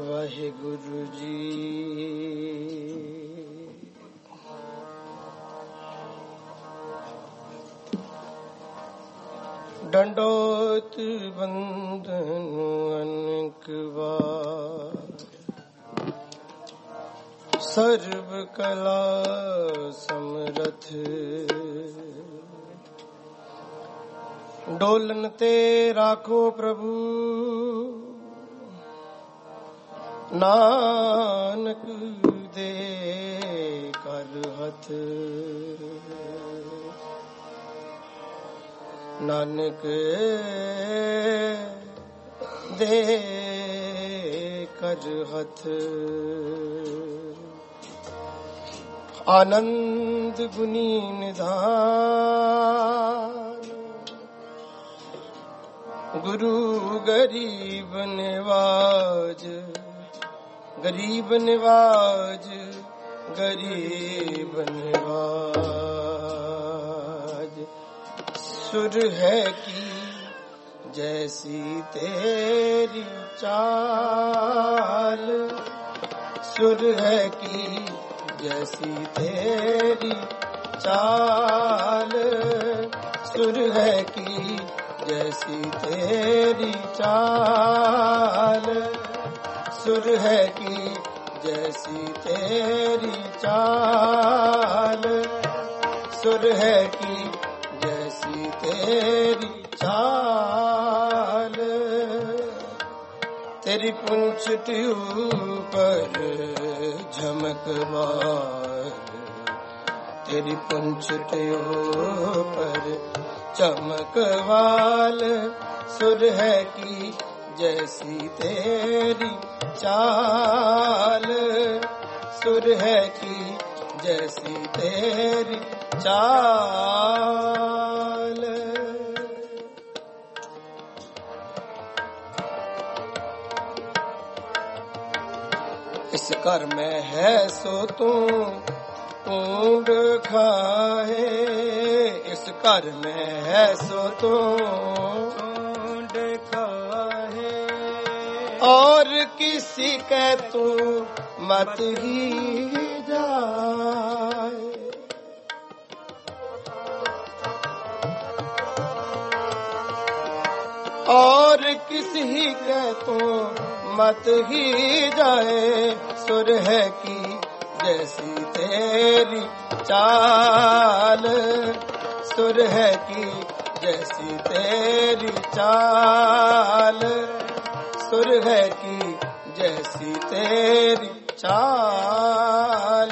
वाहिगुरु जी। दंडोत बंदन अनेक बार, सर्व कला समरथ। डोलन ते राखो प्रभु, नानक दे कर हथ। नानक दे कर हथ। आनंद गुनी निधान, गुरु गरीब निवाज। गरीब निवाज, गरीब निवाज। सुर है की जैसी तेरी चाल, सुर है की जैसी तेरी चाल। सुर है की जैसी तेरी चाल, सुर है की जैसी तेरी चाल। सुर है की जैसी तेरी चाल। तेरी पुंछट ऊपर झमकवार, तेरी पुंछट ऊपर चमकवाल। सुर है की जैसी तेरी चाल, सुर है की जैसी तेरी चाल। इस घर में है सो तू ऊंड खाए, इस घर में है सो तू ऊंड खाए। और किसी के तू मत ही जाए। और किसी के तू मत ही जाए। सुर है की जैसी तेरी चाल, सुर है की जैसी तेरी चाल। सुर है की जैसी तेरी चाल।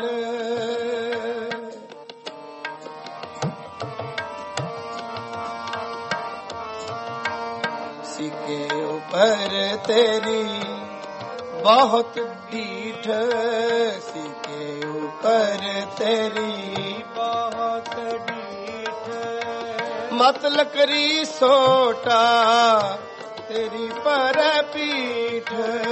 सीके ऊपर तेरी बहुत डीठ, सीके ऊपर तेरी बहुत डीठ। मत लकड़ी सोटा तेरी पर पीठ।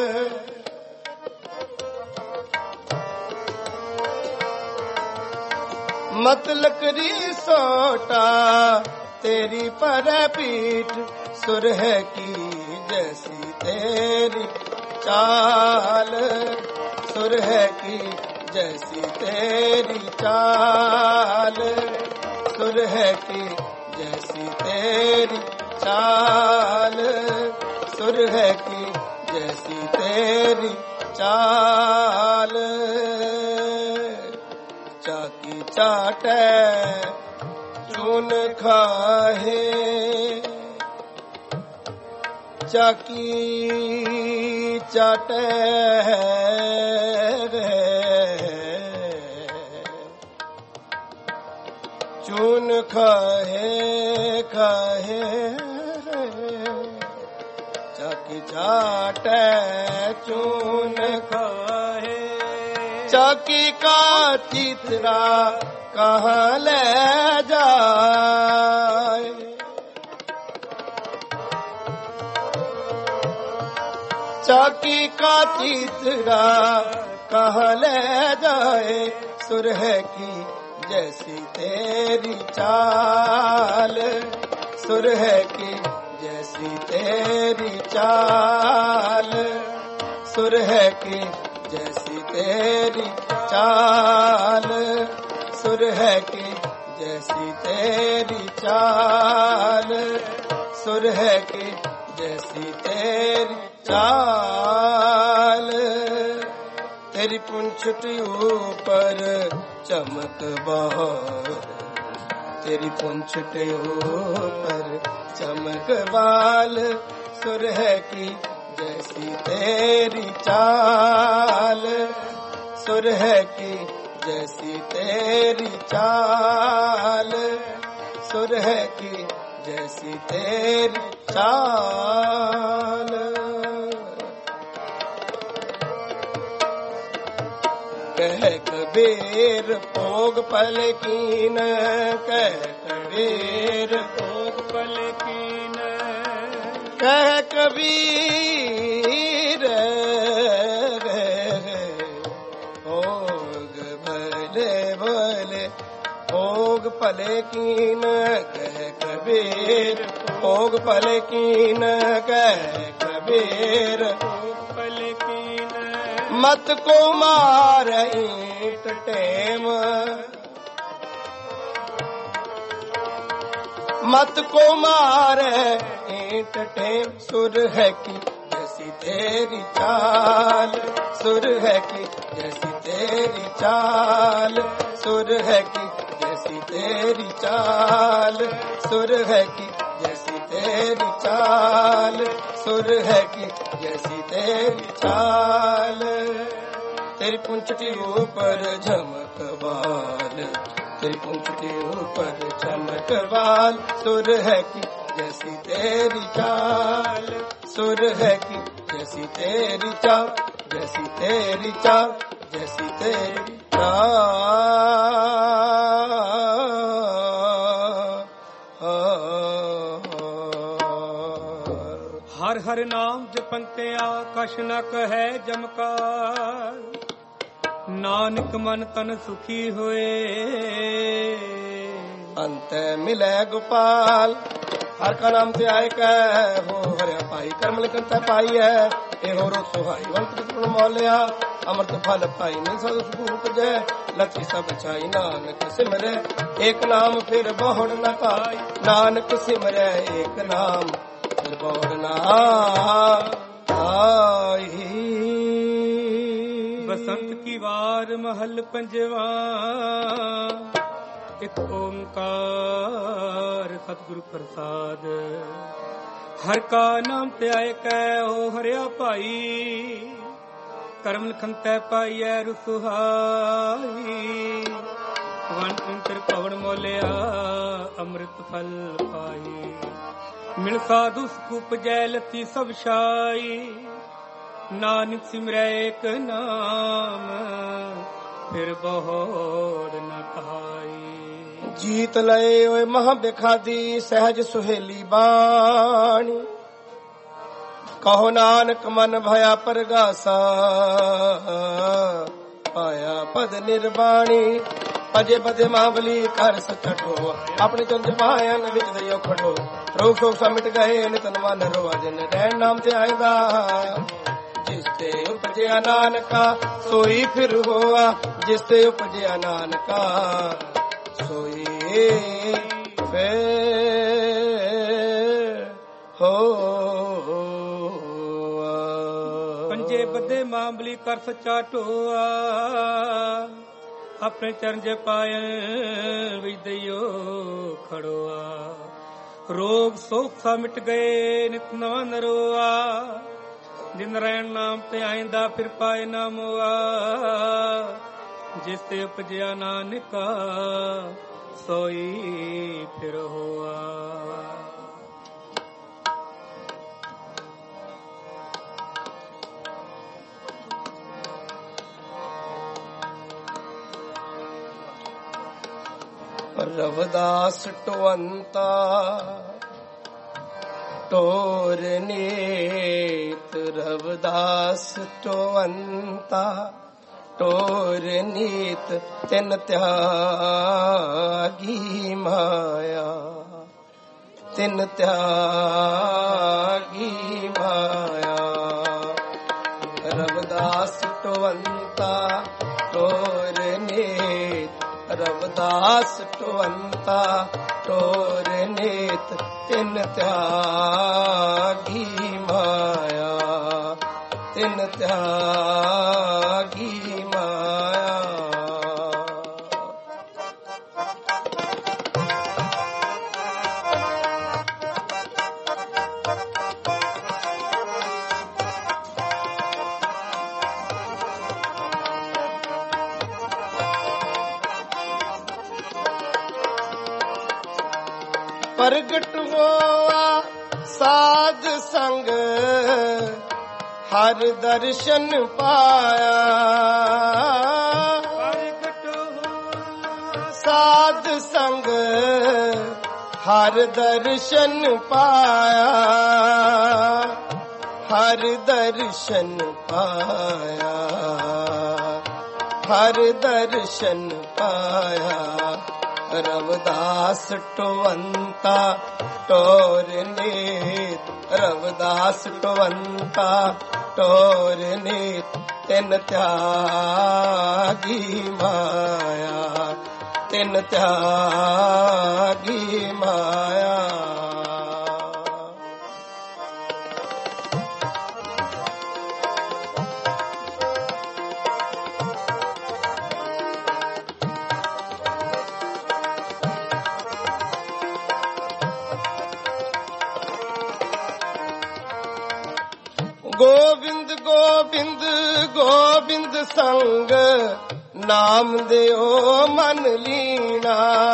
मत लकड़ी सोटा तेरी पर पीठ। सुर है की जैसी तेरी चाल, सुर है की जैसी तेरी चाल। सुर है की जैसी तेरी चाल, सुर है की जैसी तेरी चाल। चाकी चाटे चून खाहे, चाकी चाटे चून खाहे खाहे। चाकी चाटे चून खाहे। चाकी का चित्रा कहाँ ले जाए। चाकी का चित्रा कहाँ ले जाए। सुर है की जैसी तेरी चाल, सुर है की जैसी तेरी चाल। सुर है की जैसी तेरी चाल, सुर है की जैसी तेरी चाल, सुर है की जैसी तेरी चाल। तेरी पूंछट ऊपर चमक बार, तेरी पूंछट ऊपर चमक बाल, सुर है की जैसी तेरी चाल, सुर है की जैसी तेरी चाल, सुर है की जैसी तेरी चाल। कह कबीर भोग पल कीन, कह कबीर भोग पल कीन, कह कबीर भोग भले भले भोग पले कीन, कह कबीर भोग पले कीन, कह कबीर भोग पल कीन। मत को मार ईंट टेम, मत को मार ईंट टेम, सुर है की जैसी तेरी चाल, सुर है की जैसी तेरी चाल, सुर है की जैसी तेरी चाल, सुर है की जैसी तेरी चाल, सुर है की जैसी तेरी चाल। तेरी पूंछटी ऊपर झमक बाल, तेरी पूंछटी ऊपर चमक बाल, सुर है की जैसी तेरी चाल, सुर है की जैसी तेरी चाल, जैसी तेरी चाल, जैसी तेरी चाल। हर हर नाम जपंत्या कछ न कहे जमकार, नानक मन तन सुखी होए। अंत मिले गोपाल, हर का नाम ते आए कह हो हरिया पाई, कर्म लिखन तै पाई है ए हो रो सुहाई। वंत गुण मौलिया अमृत फल पाई, मिल सद सुख जय लखी सब छाई। नानक सिमरे एक नाम फिर बहुड़ न पाई, नानक सिमरे एक नाम फिर बहुड़ न आई। बसंत की वार महल पंजवा, एक ओंकार सतगुरु प्रसाद। हर का नाम ते आए कै हो हरिया भाई, कर्म लिखन तै पाइयै रुसुहाई। वन अंतर पवन मोलिया अमृत फल पाई, मिल साधु सुख जै लती सब छाई। नानक सिमरै एक नाम फिर बहुड़ न कहाई। जीत लए ओए महा बिखादी सहज सुहेली बाणी, कहो नानक मन भया परगासा। पाया पद निर्वाणी अजे बदे मावली कर सचठो, अपने चंद पायन विच दयो खड़ो। रोग शोक सा मिट गए नितन मन रोआ, जिन रैन नाम ते आएगा। जिसते उपजया नानका सोई फिर होआ, जिसते उपजया नानका सोई फिर होआ। पंजे बदे मामली कर सच्चा ढोआ, अपने चरण जे पायल विच दइयो खड़ोआ। रोग सोख सा मिट गए नित नवा नरोआ, जिन रैन नाम ते आइंदा फिर पाए ना मोआ। जिस ते उपजया नानका सोई फिर होआ। रवदास टोअंता टोर नीत, रवदास टोअंता टोर नीत। तिन त्यागी माया, तिन त्यागी माया। ਟਵੰਤਾ ਟੋਰ ਨੀਤ ਰਵਿਦਾਸ ਟਵੰਤਾ ਟੋਰ ਨੀਤ ਤਿਨ ਤਿਆਗੀ ਮਾਇਆ ਤਿਨ ਤਿਆਗੀ ਮਾਇਆ ਪ੍ਰਗਟ ਹੋਆ ਸਾਧ ਸੰਗ ਹਰ ਦਰਸ਼ਨ ਪਾਇਆ ਪ੍ਰਗਟ ਹੋਆ ਸਾਧ ਸੰਗ ਹਰ ਦਰਸ਼ਨ ਪਾਇਆ ਹਰ ਦਰਸ਼ਨ ਪਾਇਆ ਹਰ ਦਰਸ਼ਨ ਪਾਇਆ ਰਵਿਦਾਸ ਟਵੰਤਾ ਟੋਰ ਨੀਤ ਰਵਿਦਾਸ ਟਵੰਤਾ ਟੋਰ ਨੀਤ ਤਿਨ ਤਿਆਗੀ ਮਾਇਆ ਤਿਨ ਤਿਆਗੀ ਮਾਇਆ ਗੋਬਿੰਦ ਗੋਬਿੰਦ ਗੋਬਿੰਦ ਸੰਗ ਨਾਮ ਦਿਓ ਮਨ ਲੀਣਾ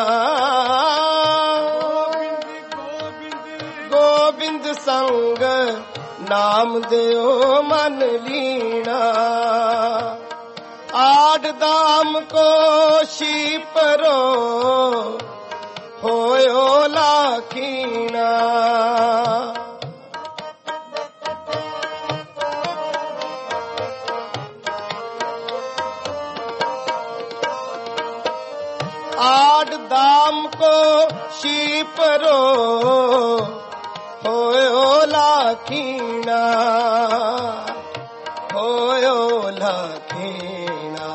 ਗੋਬਿੰਦ ਸੰਗ ਨਾਮ ਦਿਓ ਮਨ ਲੀਣਾ ਆੜ ਦਾਮ ਕੋ ਸ਼ੀਪਰੋ ਹੋਇਓ ਲਾਖੀਣਾ आड दाम को शीपरो होयो लाखीना होयो लाखीना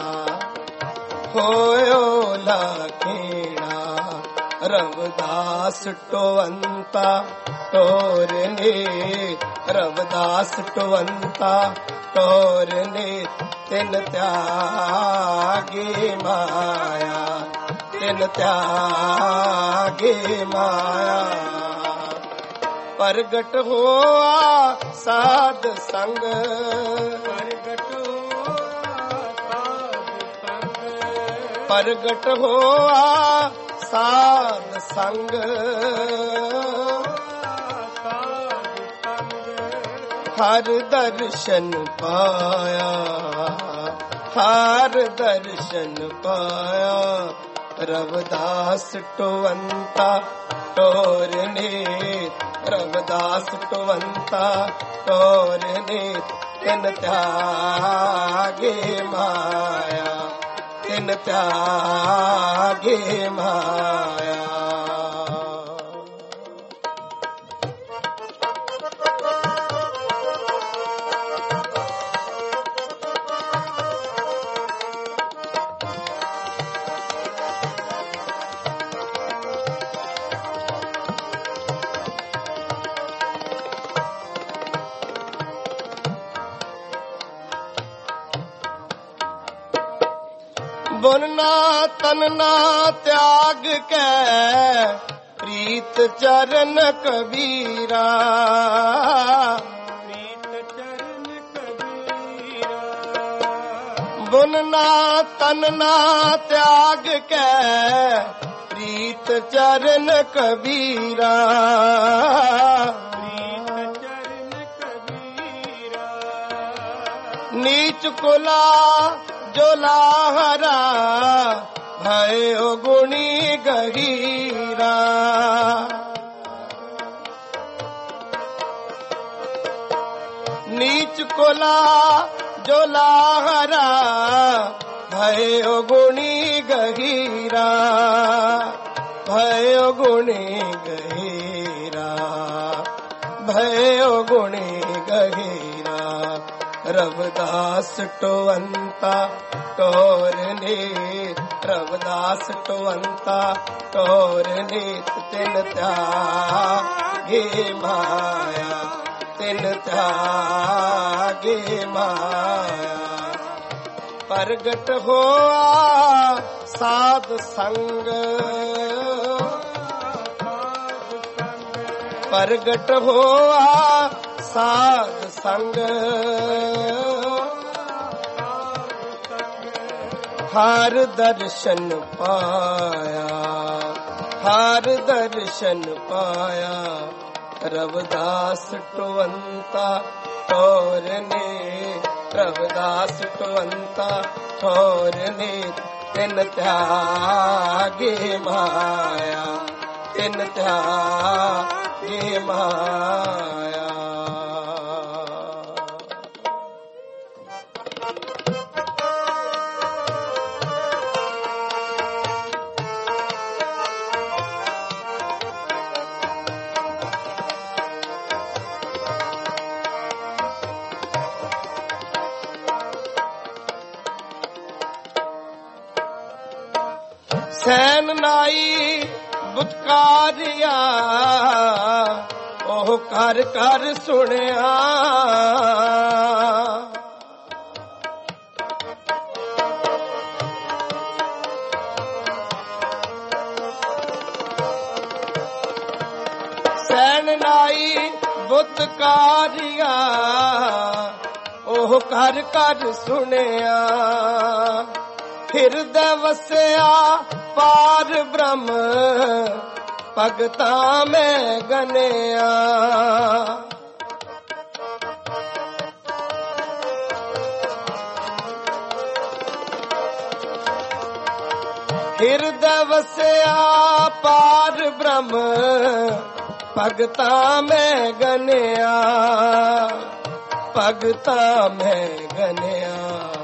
होयो लाखीना रविदास टवंता टोर नीत रविदास टवंता टोर नीत तिन त्यागी माया तिन त्यागी माया प्रगट होआ साध संग प्रगट होआ साध संग प्रगट होआ साध संग हर दर्शन पाया हर दर्शन पाया रविदास टवंता टोर नीत रविदास टवंता टोर नीत तिन त्यागे माया तिन त्यागे माया बुनना तनना त्याग के प्रीत चरण कबीरा प्रीत चरण कबीरा बुनना तनना त्याग के प्रीत चरण कबीरा प्रीत चरण कबीरा नीच कुला जो लाहरा भयो गुणी गहीरा नीच कोला जो लाहरा भयो गुणी गहीरा भयो गुणी गहीरा भयो गुणी गहीरा ਰਵਿਦਾਸ ਟਵੰਤਾ ਟੋਰ ਨੀਤ, ਰਵਿਦਾਸ ਟਵੰਤਾ ਟੋਰ ਨੀਤ, ਤਿਨ ਤਿਆਗੀ ਮਾਇਆ, ਤਿਨ ਤਿਆਗੀ ਮਾਇਆ। ਪ੍ਰਗਟ ਹੋਆ ਸਾਧ ਸੰਗ, ਪ੍ਰਗਟ ਹੋਆ ਸਾਧ ਸੰਗ, ਹਰ ਦਰਸ਼ਨ ਪਾਇਆ, ਹਰ ਦਰਸ਼ਨ ਪਾਇਆ। ਰਵਿਦਾਸ ਟਵੰਤਾ ਟੋਰ ਨੀਤ, ਰਵਿਦਾਸ ਟਵੰਤਾ ਟੋਰ ਨੀਤ, ਤਿਨ ਤਿਆਗੀ ਮਾਇਆ, ਤਿਨ ਤਿਆਗੀ ਮਾਇਆ। ਸੈਨ ਨਾਈ ਬੁਤਕਾਰਿਆ, ਉਹ ਕਰ ਕਰ ਸੁਣਿਆ। ਸੈਨ ਨਾਈ ਬੁਤਕਾਰਿਆ, ਉਹ ਕਰ ਕਰ ਸੁਣਿਆ। ਹਿਰਦੈ ਵਸਿਆ ਪਾਰ ਬ੍ਰਹਮ, ਭਗਤਾਂ ਮੈਂ ਗਨਿਆ। ਹਿਰਦੈ ਵਸਿਆ ਪਾਰ ਬ੍ਰਹਮ, ਭਗਤਾਂ ਮੈਂ ਗਨਿਆ, ਭਗਤਾਂ ਮੈਂ ਗਨਿਆ,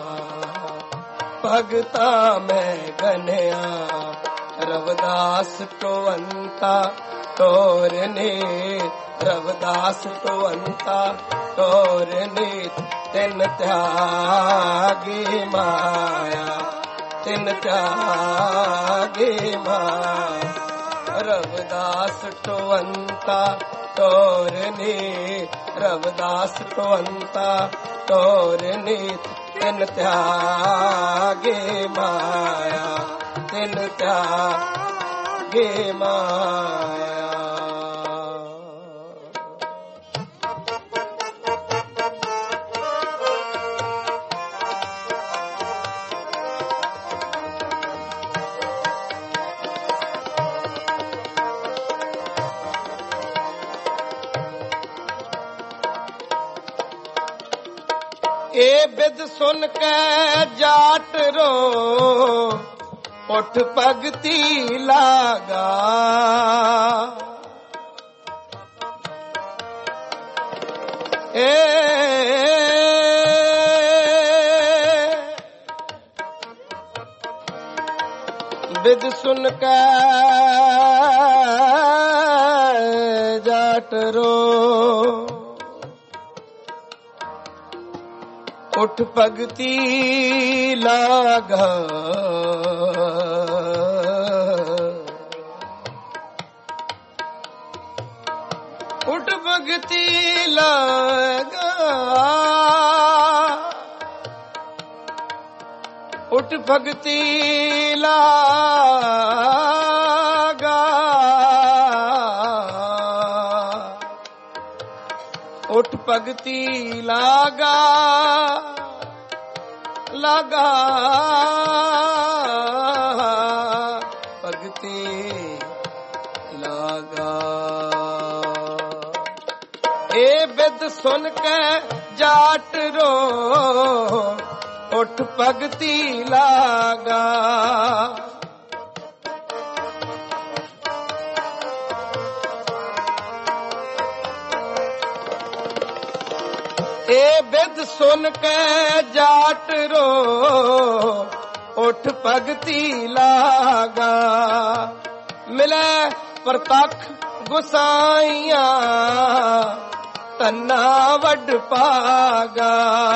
ਭਗਤਾਂ ਮੈਂ ਗਨਿਆ। ਰਵਿਦਾਸ ਟਵੰਤਾ ਟੋਰ ਨੀਤ, ਰਵਿਦਾਸ ਟਵੰਤਾ ਟੋਰ ਨੀਤ, ਤਿਨ ਤਿਆਗੀ ਮਾਇਆ, ਤਿਨ ਤਿਆਗੀ ਮਾਇਆ। ਰਵਿਦਾਸ ਟਵੰਤਾ ਟੋਰ ਨੀਤ, ਰਵਿਦਾਸ ਟਵੰਤਾ ਟੋਰ ਨੀਤ, ਤਿਨ ਤਿਆਗੀ ਮਾਇਆ, ਤਿਨ ਤਿਆਗੀ ਮਾਇਆ। ਇਹ ਬਿਦ ਸੁਨ ਕੇ ਜਾਟ ਰੋ, ਉਠ ਭਗਤੀ ਲਾਗਾ। ਬਿਦ ਸੁਨ ਕੇ ਜਾਟ ਰੋ, ਉਠ ਭਗਤੀ ਲਾਗਾ। ਉਠ ਭਗਤੀ ਲਾਗਾ, ਉਠ ਭਗਤੀ ਲਾਗਾ। ਉਠ ਭਗਤੀ ਲਾਗਾ, ਲਾਗਾ ਭਗਤੀ ਲਾਗਾ। ਇਹ ਬਿਦ ਸੁਨ ਕੇ ਜਾਟ ਰੋ, ਉਠ ਭਗਤੀ ਲਾਗਾ। ਇਹ ਬਿਦ ਸੁਨ ਕੇ ਜਾਟ ਰੋ, ਉਠ ਭਗਤੀ ਲਾਗਾ। ਮਿਲੇ ਪ੍ਰਤੱਖ ਗੁਸਾਈਆਂ, तन्ना वड पागा।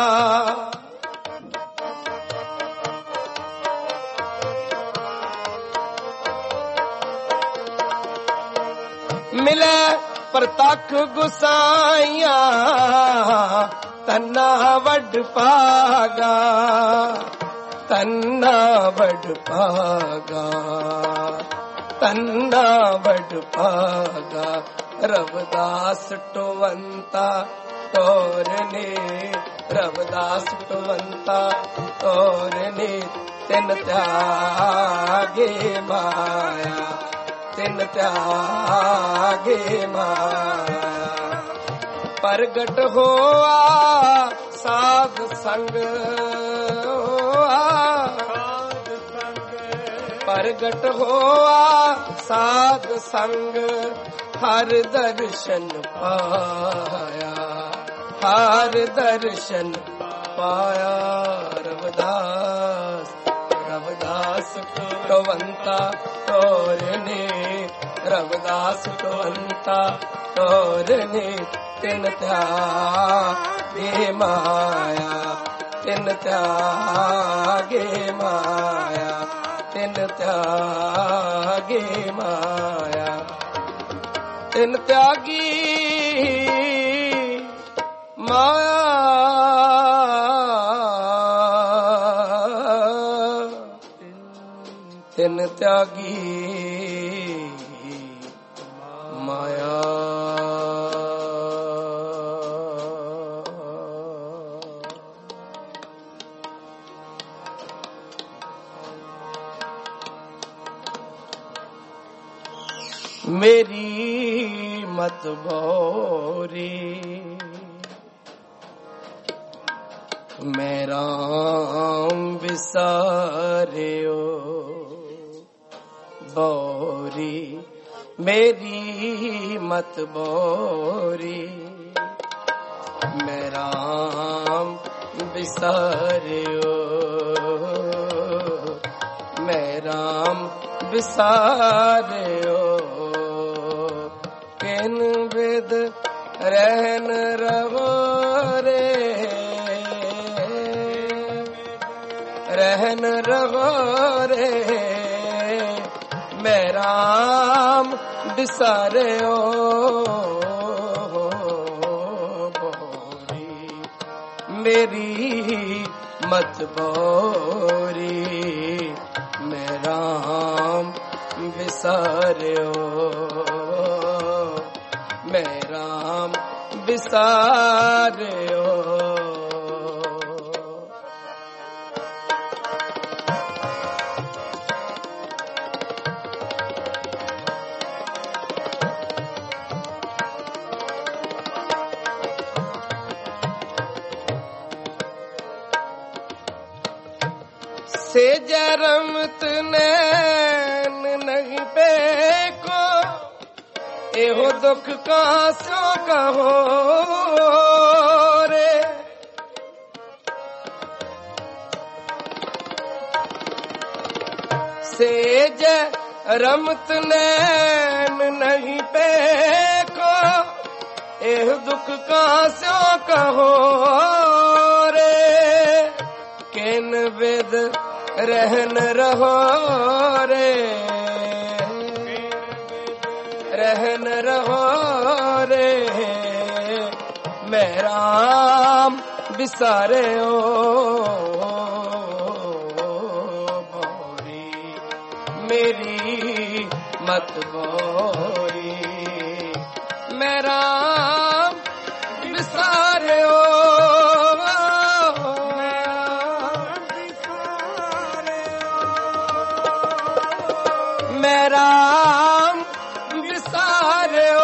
मिले प्रतख गुसाइया तन्ना वड पागा, तन्ना वड पागा, तन्ना वड पागा। रविदास टोवंता तोरने, रविदास टोवंता तोरने, तिन त्यागे माया, तिन त्यागे माया। प्रगट होआ साध संग, प्रगट होआ साध संग, हर दर्शन पाया, हर दर्शन पाया। रविदास, रविदास टोवंता तोरने, रविदास टोवंता तोरने, तिन त्यागे माया, तिन त्यागे माया, तिन त्यागे माया। तिन त्यागी माया, तिन त्यागी माया। मेरी मत भोरी मैं राम विसारियो, बोरी मेरी मत बोरी मैं राम विसारियो, मैं राम विसारियो। किन विद रहन रहो रे, रहन रहो रे, मैं राम विसारियो। बोरी मेरी मत बोरी मैं राम विसारियो, मैं राम विसारियो। से जरमत नैन नहीं पेको, एहो दुख का सो कहो रे। से जरमत नैन नहीं पेको, एहो दुख का सो कहो रे। किन विद रहन रहो रे, रहन रहो रे, मैं राम विसारियो। बोरी मेरी मत बोरी मैं राम विसारियो। मैं राम विसारियो,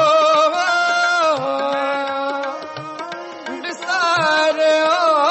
विसारियो।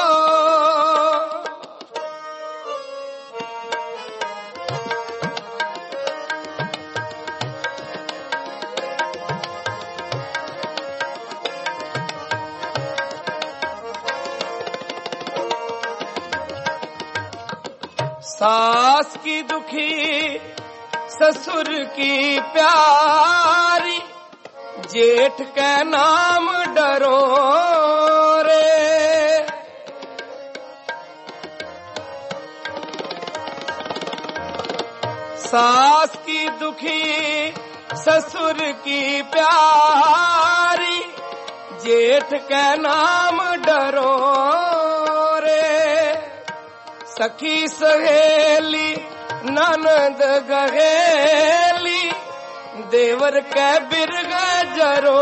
सास की दुखी ससुर की प्यारी, जेठ के नाम डरो रे। सास की दुखी ससुर की प्यारी, जेठ के नाम डरो रे। सखी सहेली ननद गहेली, देवर के बिरग जरो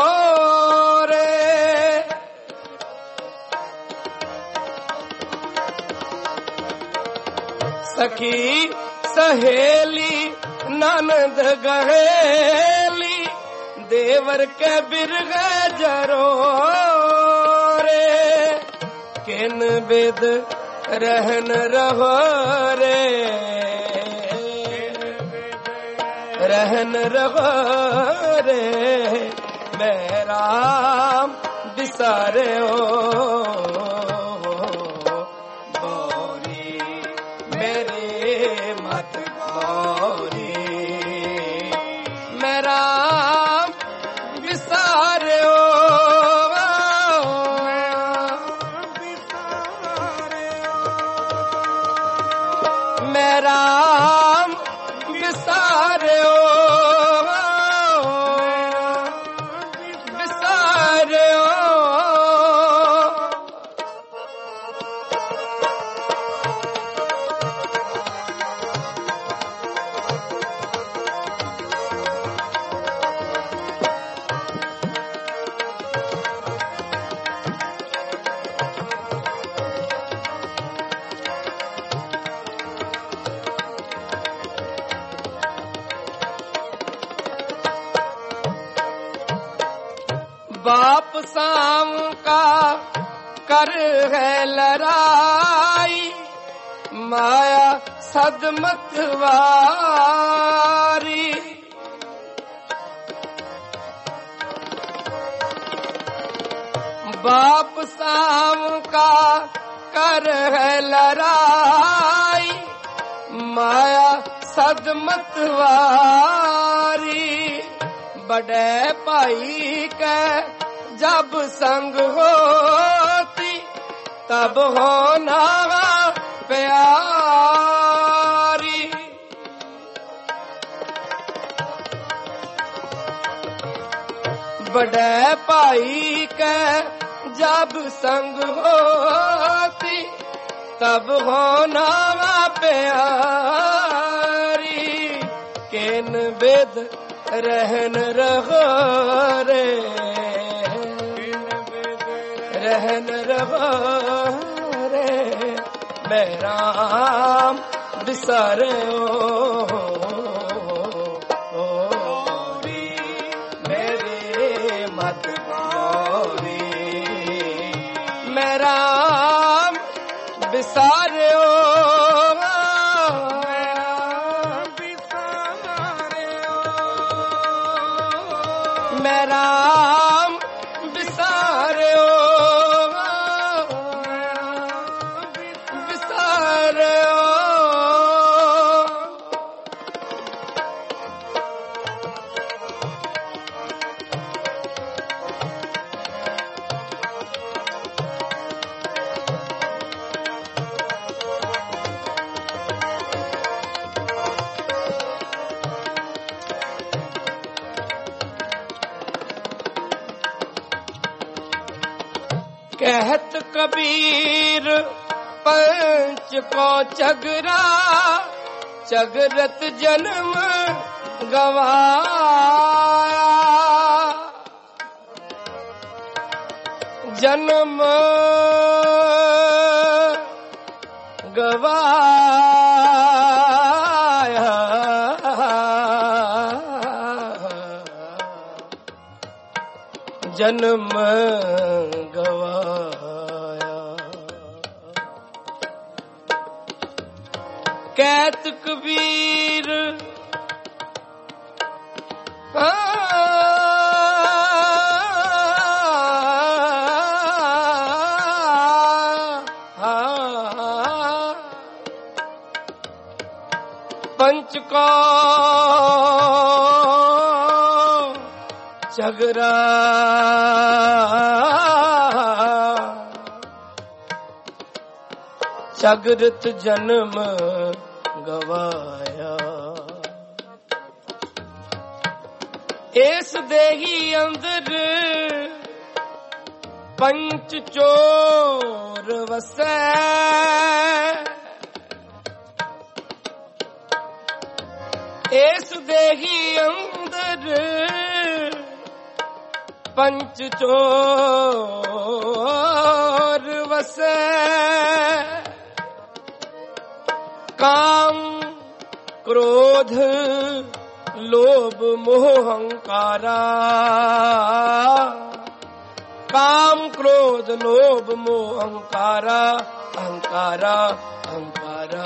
रे। सखी सहेली ननद गहेली, देवर के बिरग जरो रे। किन बिद रहन रहो रे, रहन रहो रे। मैं राम बिसारे हो गौरी, मेरे मत गौरी। मैं राम बिसारे हो, मैं राम बिसारे हो, बिसारे हो। बाप साम का कर है लड़ाई, माया सदमत वारी। बाप साम का कर है लड़ाई, माया सदमत वारी। बड़े भाई के जब संग होती, तब होना प्यारी। बड़े भाई के जब संग होती, तब होना प्यारी। किन बेद रहन रहो रे, रहन रहो रे। मैं राम बिसारे हो गौरी, मेरे मत गौरी। मैं राम बिसारे हो, मैं राम बिसारे हो, बिसारे हो। कहत कबीर पंच को चगरा, चगरत जन्म गवाया। जन्म गवाया, जन्म गवाया। कहत कबीर पंच को ਝਗਰਾ ਝਗਰਤ ਜਨਮ ਗਵਾਇਆ। ਇਸ ਦੇਹੀ ਅੰਦਰ ਪੰਚ ਚੋਰ ਵਸੈ। ਇਸ ਦੇਹੀ ਅੰਦਰ ਪੰਚ ਚੋਰ ਵਸੈ। ਕਾਮ ਕ੍ਰੋਧ ਲੋਭ ਮੋਹ ਹੰਕਾਰਾ। ਕਾਮ ਕ੍ਰੋਧ ਲੋਭ ਮੋਹ ਹੰਕਾਰਾ। ਹੰਕਾਰਾ ਹੰਕਾਰਾ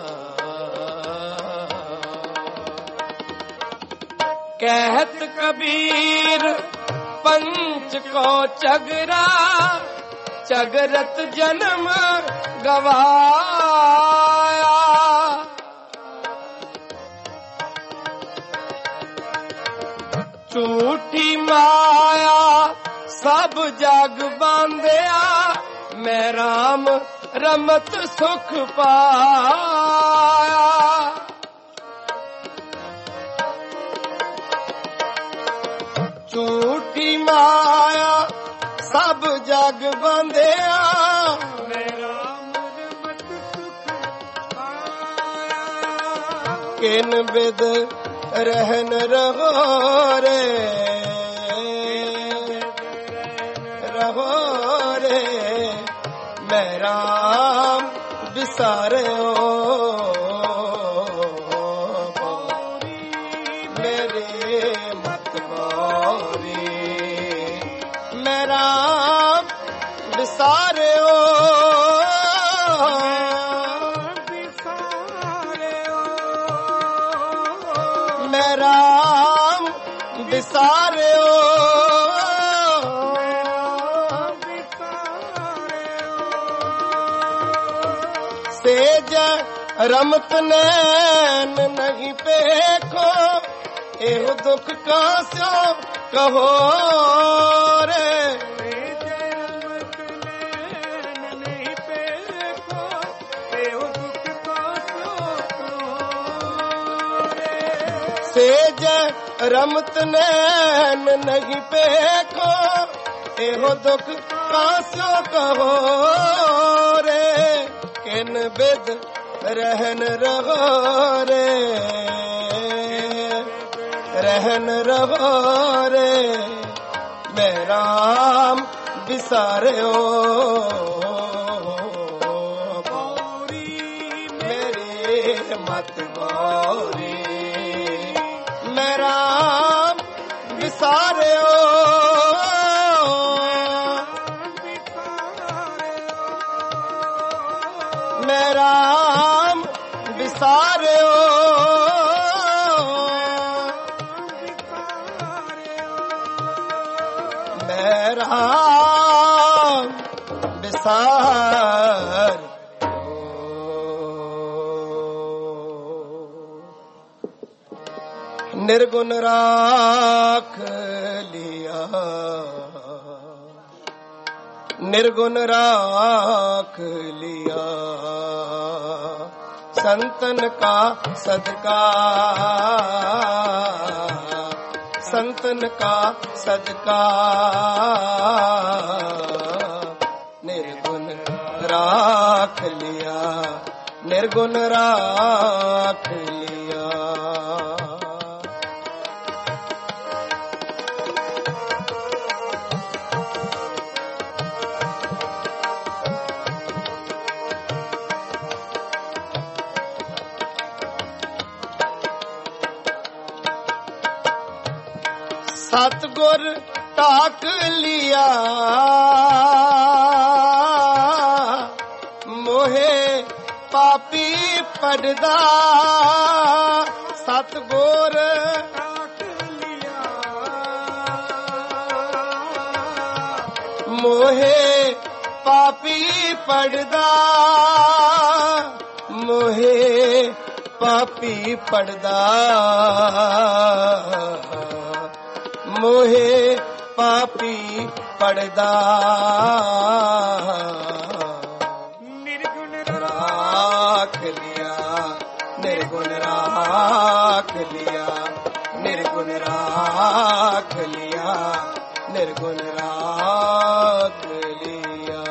ਕਹਿਤ ਕਬੀਰ ਪੰਚ ਕੋ ਝਗਰਾ। ਝਗਰਤ ਜਨਮ ਗਵਾਇਆ। ਝੂਠੀ ਮਾਇਆ ਸਭ ਜਗ ਬਾਂਧਿਆ। ਮੈਂ ਰਾਮ ਰਮਤ ਸੁਖ ਪਾਇਆ। ਝੂਠੀ ਮਾਇਆ ਸਭ ਜਗ ਬਾਂਧਿਆ। ਮੈਂ ਰਾਮ ਰਮਤ ਸੁਖ ਪਾਇਆ। ਕਿਨ ਬਿਦ ਰਹਿਨ ਰਹੋ ਰੇ। ਰਹੋ ਰੇ ਮੈਂ ਰਾਮ ਵਿਸਾਰਿਓ। ਮੇਰੇ ਮਤ ਗੌਰੀ ਮੈਂ ਰਾਮ ਵਿਸਾਰਿਓ। ਮੈਂ ਰਾਮ ਵਿਸਾਰਿਓ। ਸੇਜ ਰਮਤ ਨੈਣ ਨਹੀਂ ਪੇਖੋ। ਇਹੋ ਦੁੱਖ ਕਾਸਿਓ ਕਹੋ ਰੇ। ਸੇਜ ਰਮਤ ਨੈਣ ਨਹੀਂ ਪੇਖੋ। ਇਹੋ ਦੁੱਖ ਕਾਸਿਓ ਕਹੋ ਰੇ। ਸੇਜ ਰਮਤ ਨੈਣ ਨਹੀਂ ਪੇਖੋ। ਇਹੋ ਦੁੱਖ ਕਾਸਿਓ ਕਹੋ ਰੇ। ਕਿਨ ਬਿਦ ਰਹਿਨ ਰਹੋ ਰੇ। ਰਹਿਨ ਰਹੋ ਰੇ ਮੈਂ ਰਾਮ ਵਿਸਾਰਿਓ। ਗੌਰੀ ਮੇਰੇ ਮਤ ਗੌਰੀ ਮੈਂ ਰਾਮ ਵਿਸਾਰਿਓ। ਮੈਂ ਰਾਮ ਵਿਸਾਰਿਓ। ਮੈਂ ਰਾਮ ਵਿਸਾਰ। ਨਿਰਗੁਣ ਰਾਖ ਲਿਆ। निर्गुण राख लिया संतन का सदका, संतन का सदका निर्गुण राख लिया, निर्गुण राख लिया। सतगुर टाक लिया मोहे पापी पड़दा, सतगुर टाक लिया मोहे पापी पड़दा, मोहे पापी पड़दा, ਮੋਹੇ ਪਾਪੀ ਪੜਦਾ ਨਿਰਗੁਣ ਰਾਖ ਲਿਆ ਨਿਰਗੁਣ ਰਾਖ ਲਿਆ ਨਿਰਗੁਣ ਰਾਖ ਲਿਆ ਨਿਰਗੁਣ ਰਾਖ ਲਿਆ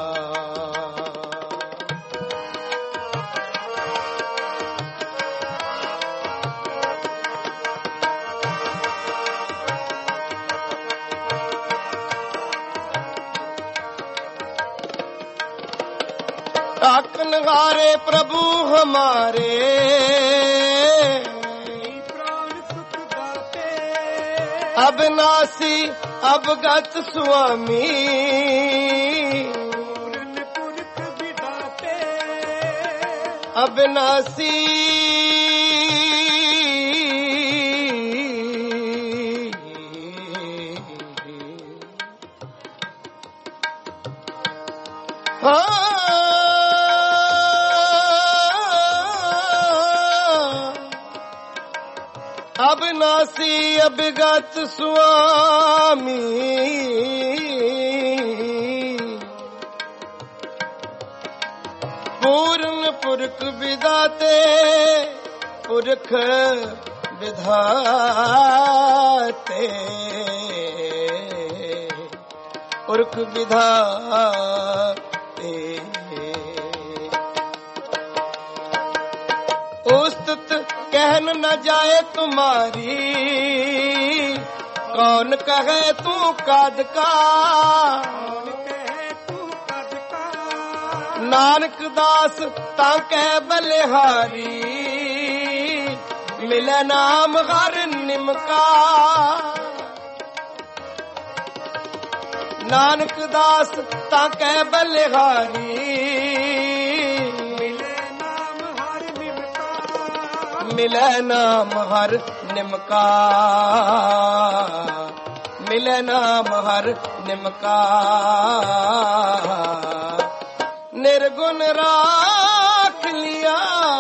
ताकन हारे प्रभु हमारे प्राण सुख दाते अविनाशी अवगत स्वामी पूरन पुरख विधाते अविनाशी अविनाशी अभिगत स्वामी पूर्ण पुरख विधाते पुरख विधाते पुरख विधाते उस्तत कहन न जाए तुम्हारी कौन कहे तू कद का नानक दास ताके बलिहारी मिले नाम हर निमका नानक दास ताके बलिहारी मिले नाम हर निमका मिले नाम हर निमका निर्गुण राख लिया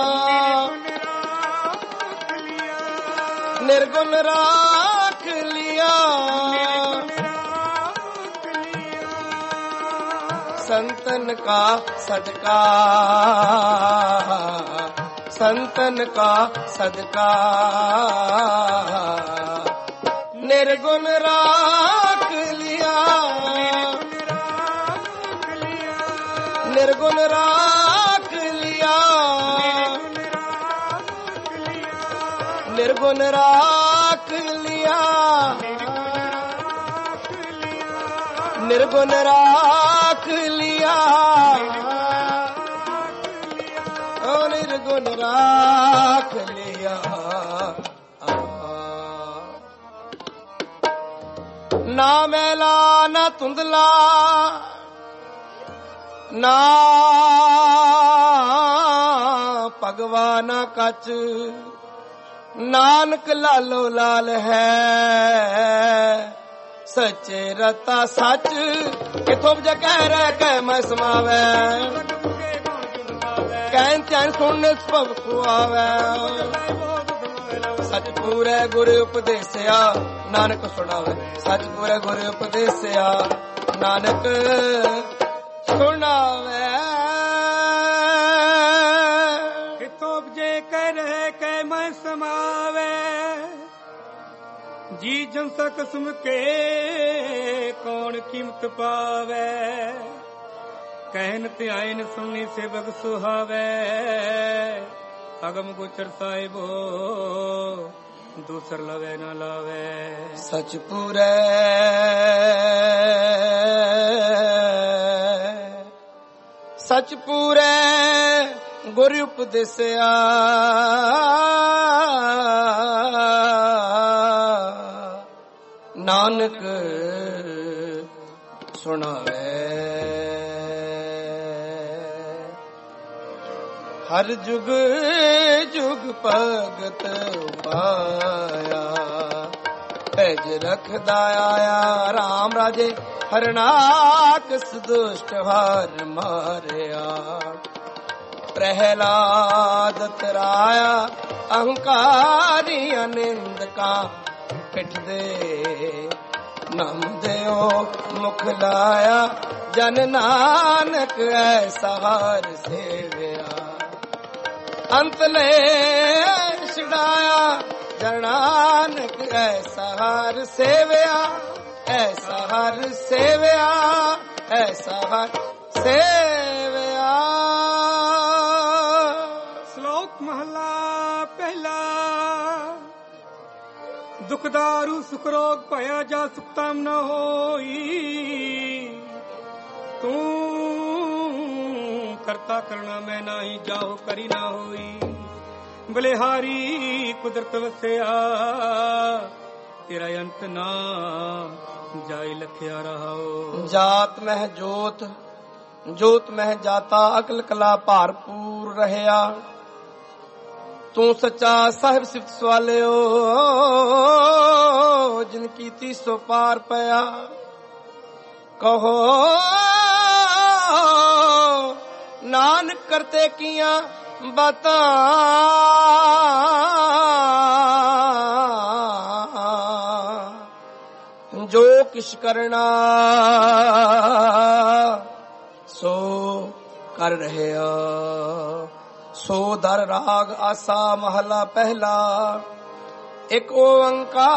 निर्गुण राख लिया संतन का सदका संतन का सदका निर्गुण राख लिया निर्गुण राख लिया निर्गुण राख लिया निर्गुण राख लिया निर्गुण राख लिया ना मैला ना धुंधला ना भगवाना कच नानक लालो लाल है सच्चे रता सच किथों जा कह रहा कह मैं समावे कहन चैन सुनने भव को आवे सच पूरे गुरु उपदेसिया नानक सुनावे सच पूरे गुरु उपदेसिया नानक सुनावे किथों जे करे कै मैं समावे जी जनसा कसम के कौन कीमत पावे कहन त्यायन सुननी सेवक सुहावे अगम गोचर साहिबो दूसर लवे न लावे सच पूरे सच पूरे गुरु उपदेसिया नानक सुनावे हर जुग जुग भगत पाया पैज रखदा आया राम राजे हरनाकस दुष्ट हार मारिया प्रहलाद तराया अहंकारी अनिंद का ਪਿੱਠ ਦੇ। ਨਾਮ ਦਿਓ ਮੁਖ ਲਾਇਆ ਜਨ ਨਾਨਕ ਐਸਾ ਹਰ ਸੇਵਿਆ। ਅੰਤ ਲੈ ਛਡਾਇਆ ਜਨ ਨਾਨਕ ਐਸਾ ਹਰ ਸੇਵਿਆ। ਐਸਾ ਹਰ ਸੇਵਿਆ, ਐਸਾ ਹਰ ਸੇਵਿਆ। ਸ਼ਲੋਕ ਮਹਲਾ ਪਹਿਲਾ। ਦੁਖਦਾਰੂ ਸੁਖ ਰੋਗ ਭਇਆ ਜਾ ਸੁਖਤਾਮ ਨ ਹੋਈ। ਤੂੰ ਕਰਤਾ ਕਰਣਾ ਮੈਂ ਨਾਹੀ ਜਾਓ ਕਰੀ ਨਾ ਹੋਈ। ਬਲਿਹਾਰੀ ਕੁਦਰਤ ਵਸਿਆ ਤੇਰਾ ਅੰਤ ਨਾ ਜਾਇ ਲਖਿਆ ਰਹਾਓ। ਜਾਤ ਮਹਿ ਜੋਤ, ਜੋਤ ਮਹਿ ਜਾਤਾ, ਅਕਲ ਕਲਾ ਭਾਰਪੂਰ ਰਹਿਆ। ਤੂੰ ਸੱਚਾ ਸਾਹਿਬ ਸਿਫਤ ਸਵਾਲਿਓ, ਜਿਨ ਕੀਤੀ ਸੋ ਪਾਰ ਪਿਆ। ਕਹੋ ਨਾਨਕ ਕਰਤੇ ਕੀਆਂ ਬਾਤਾਂ, ਜੋ ਕਿਛ ਕਰਨਾ ਸੋ ਕਰ ਰਹਿਆ। ਸੋ ਦਰ ਰਾਗ ਆਸਾ ਮਹਲਾ ਪਹਿਲਾ। ਇੱਕ ਓੰਕਾਰ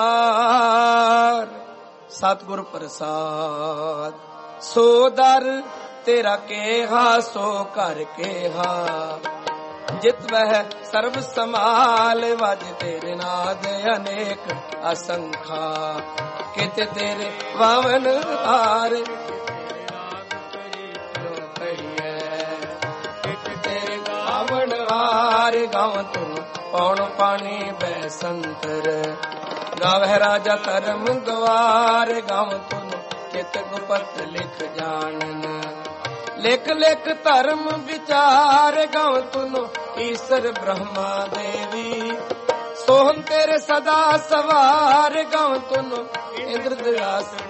ਸਤਿਗੁਰ ਪ੍ਰਸਾਦ। ਸੋ ਦਰ ਤੇਰਾ ਕੇਹਾ ਸੋ ਕਰ ਕੇਹਾ। ਜਿਤ ਵਹਿ ਸਰਬ ਸਮਾਲ ਵਜ ਤੇਰੇ ਨਾਦ ਅਨੇਕ ਅਸੰਖਾ। ਕਿਤੇ ਤੇਰੇ ਵਾਵਨ ਹਾਰ ਗਾਵਣ ਹਾਰ। ਗਾਵ ਤੂੰ ਪੌਣ ਪਾਣੀ ਬੈ ਸੰਤਰ। ਗਾਵਹਿ ਰਾਜਾ ਧਰਮ ਦਵਾਰ। ਗਾਵ ਤੂੰ ਚਿਤ ਗੁਪਤ ਲਿਖ ਜਾਣਨ। ਲਿਖ ਲਿਖ ਧਰਮ ਵਿਚਾਰ। ਗਾਵ ਤੂੰ ਈਸ਼ਰ ਬ੍ਰਹਮਾ ਦੇਵੀ। ਸੋਹਣ ਤੇਰੇ ਸਦਾ ਸਵਾਰ। ਗਾਵ ਤੂੰ ਇੰਦਰ ਦਿਆਸਣ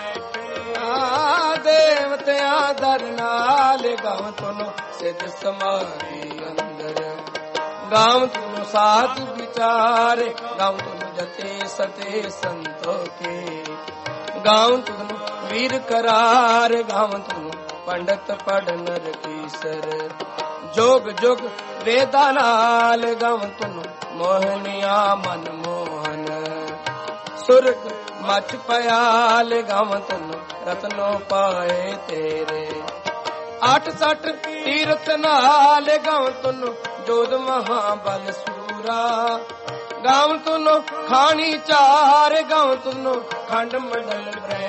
ਦੇਵਤਿਆਂ ਦਰ ਨਾਲ। ਗਾਵ ਤੂੰ ਸਿੱਧ ਸਮਾਧੀ ਅੰਦਰ। ਗਾਵ ਤੂੰ ਸਾਧ ਵਿਚਾਰ। ਗਾਵ ਤੂੰ ਜਤੇ ਸਤੇ ਸੰਤੋਖੇ। ਗਾਵ ਤੂੰ ਵੀਰ ਕਰਾਰ। ਗਾਵ ਤੂੰ ਪੰਡਤ ਪੜ ਨਰ ਕੀਸਰ। ਜੋਗ ਜੁਗ ਵੇਦਾਂ ਨਾਲ। ਗਾਵ ਤੂੰ ਮੋਹਨੀਆ ਮਨ ਮੋਹਨ। ਸੁਰਗ ਮਚ ਪਿਆਲ। ਗਾਵ ਤੂੰ ਰਤਨੋ ਪਾਏ ਤੇਰੇ। 68 ਤੀਰਥ ਨਾਲ। ਗਾਵ ਤੂੰ ਜੋਧ ਮਹਾਬਲ ਸੂਰਾ। ਗਾਵ ਤੂੰ ਖਾਣੀ ਚਾਰ। ਗਾਵ ਤੂੰ ਖੰਡ ਮੰਡਲ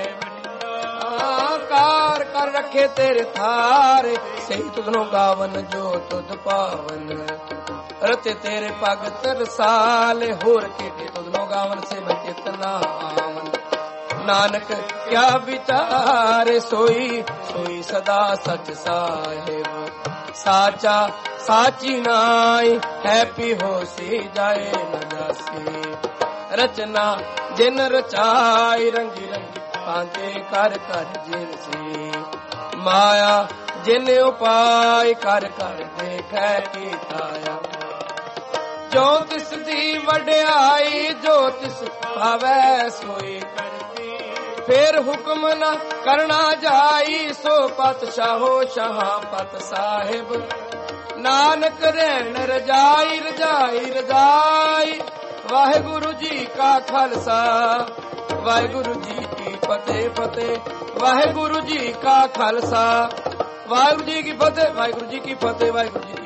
ਕਾਰ ਕਰ ਰੱਖੇ ਤੇਰੇ ਥਾਰ। ਸਹੀ ਤੁਧਨੋਂ ਗਾਵਨ ਜੋ ਤੁਧ ਪਾਵਨ। ਰਤੇ ਤੇਰੇ ਭਗਤ ਰਸਾਲ। ਹੋਰ ਕਿਤੇ ਤੁਧਨੋਂ ਗਾਵਨ ਸੇ ਬਚਿਤ ਨਾ ਆਵਨ। ਨਾਨਕ ਕਿਆ ਵਿਚਾਰ ਸੋਈ ਸੋਈ ਸਦਾ ਸਚ ਸਾਹਿਬ। ਸਾਚਾ ਸਾਚੀ ਨਾਈ ਹੈ ਪੀ ਹੋਸੀ ਜਾਏ ਨ ਜਾਸੀ। ਰਚਨਾ ਜਿਨ ਰਚਾਈ ਰੰਗੀ ਰੰਗੀ ਭਾਂਤੇ ਕਰ ਕਰ ਜਿਨਸੀ। ਮਾਇਆ ਜਿਨ ਉਪਾਇ ਕਰ ਕਰ ਦੇਖੈ ਕੀਤਾਇਆ। ਜੋ ਤਿਸ ਦੀ ਵਡਿਆਈ ਜੋ ਤਿਸ ਭਾਵੈ ਸੋਈ ਕਰਤੀ। ਫੇਰ ਹੁਕਮ ਨਾ ਕਰਨਾ ਜਾਈ ਸੋ ਪਤ ਸ਼ਾਹੋ ਸ਼ਾਹਾਂ ਪਤ ਸਾਹਿਬ। ਨਾਨਕ ਰਹਿਣ ਰਜਾਈ ਰਜਾਈ ਰਜਾਈ। ਵਾਹਿਗੁਰੂ ਜੀ ਕਾ ਖਾਲਸਾ ਵਾਹਿਗੁਰੂ ਜੀ ਕੀ ਫਤਿਹ ਫਤਿਹ। ਵਾਹਿਗੁਰੂ ਜੀ ਕਾ ਖਾਲਸਾ ਵਾਹਿਗੁਰੂ ਜੀ ਕੀ ਫਤਿਹ। ਵਾਹਿਗੁਰੂ ਜੀ ਕੀ ਫਤਿਹ। ਵਾਹਿਗੁਰੂ ਜੀ